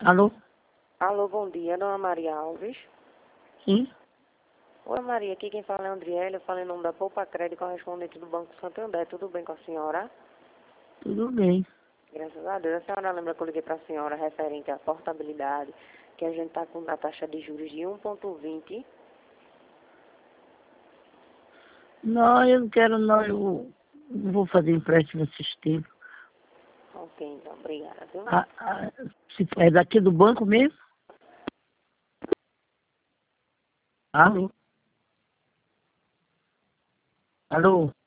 Alô? Alô, bom dia, dona Maria Alves. Sim? Oi, Maria, aqui quem fala é Andriele, eu falo em nome da Poupa Crédito, correspondente do Banco Santander. Tudo bem com a senhora? Tudo bem. Graças a Deus. A senhora lembra que eu liguei para a senhora referente à portabilidade, que a gente está com a taxa de juros de 1,20? Não, eu não quero não, eu não vou fazer empréstimo esses tempos. Ok, então, obrigada, viu? Se é daqui do banco mesmo? Alô? Alô?